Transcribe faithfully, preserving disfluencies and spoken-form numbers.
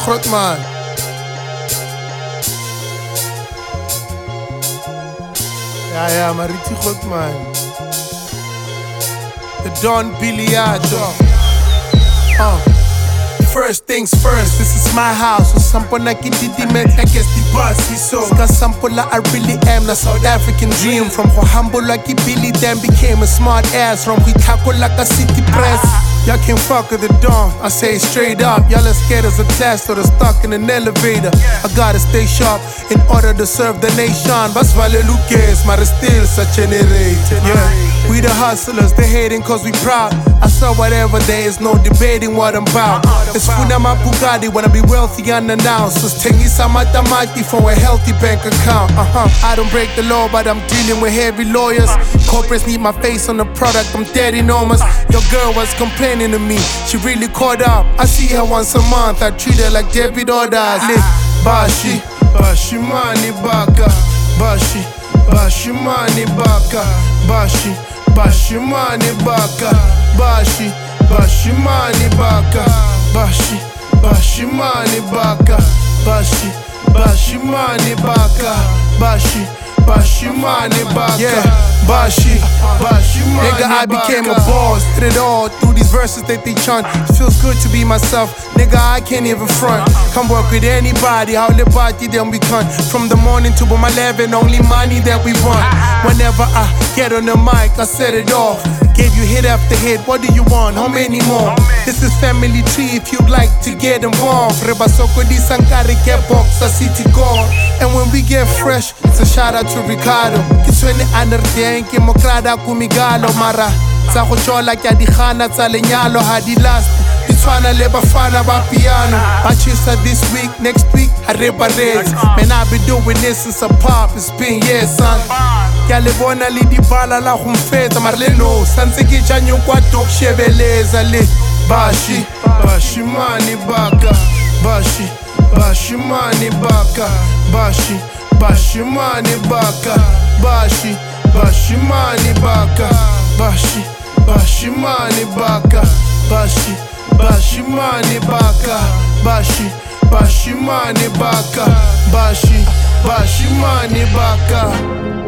groot man. Ja, ja, maar Ritchie groot man. The Don Biliato. Uh. First things first, this is my house. So sample na kititi met, I guess the bus he saw. Ska sample la I really am, the South African dream. From ho humble like Billy then became a smart ass. From we tackle like a city press. Y'all can't fuck with the dawn, I say it straight up. Y'all are scared as a test or stuck in an elevator. I gotta stay sharp in order to serve the nation. Bas vale Lucas, but it's still such an narrator. Yeah, we the hustlers, they hating cause we proud. I saw whatever, there is no debating what I'm about. It's Funa my Bugatti, wanna be wealthy unannounced. So Tengisa Matamati for a healthy bank account. Uh-huh. I don't break the law, but I'm dealing with heavy lawyers. Corporates need my face on the product, I'm dead enormous. Your girl was complaining to me, she really caught up. I see her once a month, I treat her like debit orders. Bashi, Bashi mani baka, Bashi, Bashi mani baka, Bashi, Bashi mani baka, Bashi, Bashi mani baka, Bashi, Bashi mani baka, Bashi, Bashi mani baka, Bashi, Bashi mani baka. Yeah. Bashi, Bashi, nigga, I became a boss. Did it all through these verses that they chant. It feels good to be myself, nigga, I can't even front. Come work with anybody, how the party then we cunt. From the morning to my eleven, only money that we want. Whenever I get on the mic, I set it off. Gave you hit after hit, what do you want? How many more? This is family tree if you'd like to get involved. Reba soko di sankari ke box a city goal. And when we get fresh, it's a shout out to Ricardo. Kiswene anerteng ke mokrada kumigalo mara. Sa go chola ke di khana tsa lenyalo ha di last. Itshwana le bafana ba piano. I chisa this week, next week I reba reds. Man, I've been doing this since a pop, it's been years, son. Ke le bona le di bala la go mfetsa mara le no santse ke janyo kwa top shebeleza le. Bashi, Bashi mani baka, Bashi, Bashi mani baka, Bashi, Bashi mani baka, Bashi, Bashi mani baka, Bashi, Bashi mani baka, Bashi, Bashi mani baka, Bashi, Bashi mani baka, Bashi, Bashi mani baka.